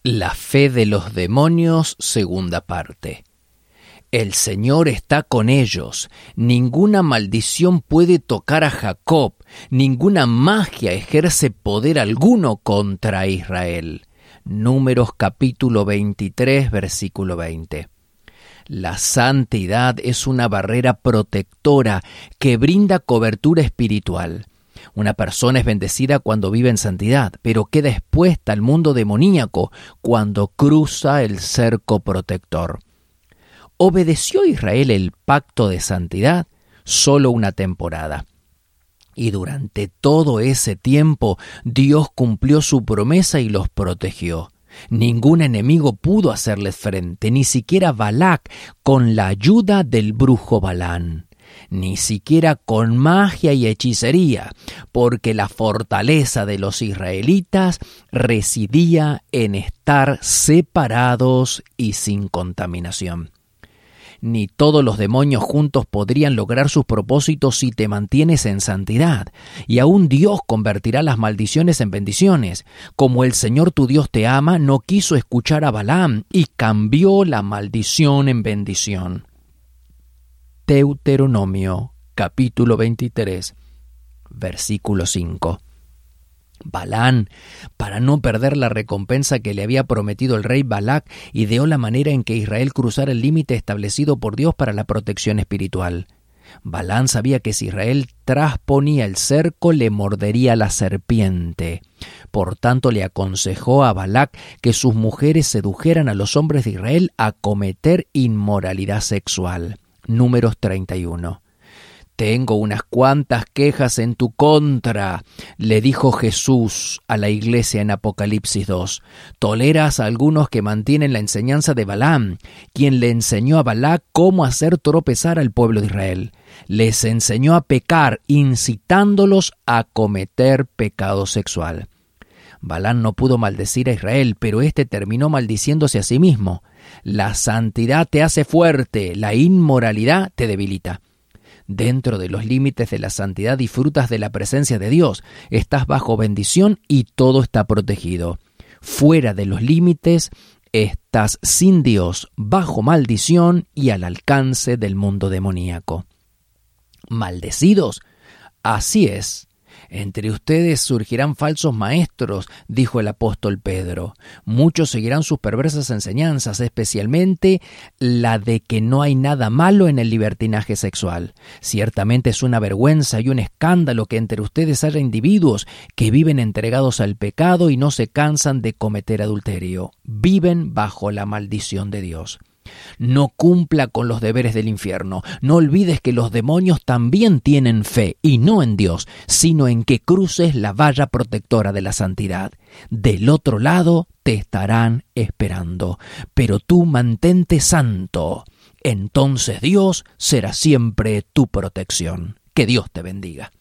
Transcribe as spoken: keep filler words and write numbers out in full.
La fe de los demonios, segunda parte. El Señor está con ellos. Ninguna maldición puede tocar a Jacob. Ninguna magia ejerce poder alguno contra Israel. Números capítulo veintitrés, versículo veinte. La santidad es una barrera protectora que brinda cobertura espiritual. Una persona es bendecida cuando vive en santidad, pero queda expuesta al mundo demoníaco cuando cruza el cerco protector. ¿Obedeció Israel el pacto de santidad? Solo una temporada. Y durante todo ese tiempo, Dios cumplió su promesa y los protegió. Ningún enemigo pudo hacerles frente, ni siquiera Balac con la ayuda del brujo Balaam. Ni siquiera con magia y hechicería, porque la fortaleza de los israelitas residía en estar separados y sin contaminación. Ni todos los demonios juntos podrían lograr sus propósitos si te mantienes en santidad, y aún Dios convertirá las maldiciones en bendiciones. Como el Señor tu Dios te ama, no quiso escuchar a Balaam y cambió la maldición en bendición. Deuteronomio, capítulo veintitrés, versículo cinco. Balaam, para no perder la recompensa que le había prometido el rey Balac, ideó la manera en que Israel cruzara el límite establecido por Dios para la protección espiritual. Balaam sabía que si Israel trasponía el cerco, le mordería la serpiente. Por tanto, le aconsejó a Balac que sus mujeres sedujeran a los hombres de Israel a cometer inmoralidad sexual. Números treinta y uno. Tengo unas cuantas quejas en tu contra, le dijo Jesús a la iglesia en Apocalipsis dos. Toleras a algunos que mantienen la enseñanza de Balaam, quien le enseñó a Balac cómo hacer tropezar al pueblo de Israel. Les enseñó a pecar, incitándolos a cometer pecado sexual. Balaam no pudo maldecir a Israel, pero éste terminó maldiciéndose a sí mismo. La santidad te hace fuerte, la inmoralidad te debilita. Dentro de los límites de la santidad disfrutas de la presencia de Dios, estás bajo bendición y todo está protegido. Fuera de los límites, estás sin Dios, bajo maldición y al alcance del mundo demoníaco. ¿Maldecidos? Así es. Entre ustedes surgirán falsos maestros, dijo el apóstol Pedro. Muchos seguirán sus perversas enseñanzas, especialmente la de que no hay nada malo en el libertinaje sexual. Ciertamente es una vergüenza y un escándalo que entre ustedes haya individuos que viven entregados al pecado y no se cansan de cometer adulterio. Viven bajo la maldición de Dios. No cumpla con los deberes del infierno. No olvides que los demonios también tienen fe, y no en Dios, sino en que cruces la valla protectora de la santidad. Del otro lado te estarán esperando, pero tú mantente santo. Entonces Dios será siempre tu protección. Que Dios te bendiga.